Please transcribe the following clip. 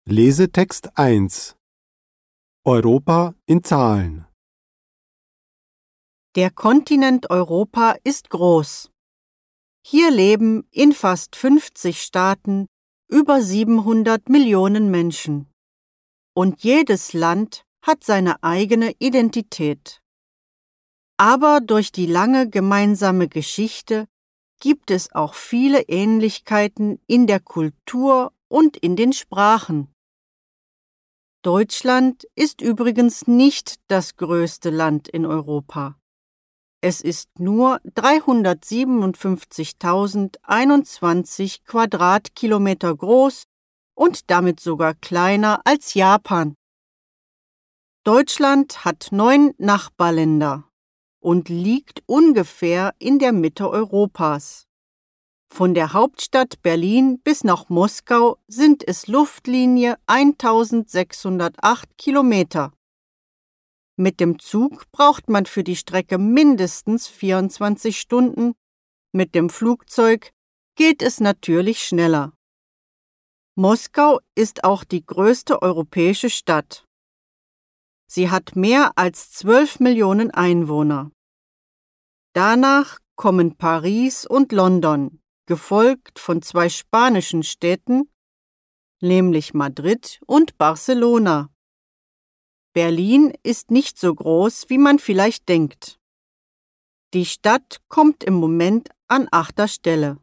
Lesetext 1 Europa in Zahlen. Der Kontinent Europa ist groß. Hier leben in fast 50 Staaten über 700 Millionen Menschen. Und jedes Land hat seine eigene Identität. Aber durch die lange gemeinsame Geschichte gibt es auch viele Ähnlichkeiten in der Kultur und in den Sprachen. Deutschland ist übrigens nicht das größte Land in Europa. Es ist nur 357.021 Quadratkilometer groß und damit sogar kleiner als Japan. Deutschland hat 9 Nachbarländer und liegt ungefähr in der Mitte Europas. Von der Hauptstadt Berlin bis nach Moskau sind es Luftlinie 1608 Kilometer. Mit dem Zug braucht man für die Strecke mindestens 24 Stunden, mit dem Flugzeug geht es natürlich schneller. Moskau ist auch die größte europäische Stadt. Sie hat mehr als 12 Millionen Einwohner. Danach kommen Paris und London, gefolgt von 2 spanischen Städten, nämlich Madrid und Barcelona. Berlin ist nicht so groß, wie man vielleicht denkt. Die Stadt kommt im Moment an 8. Stelle.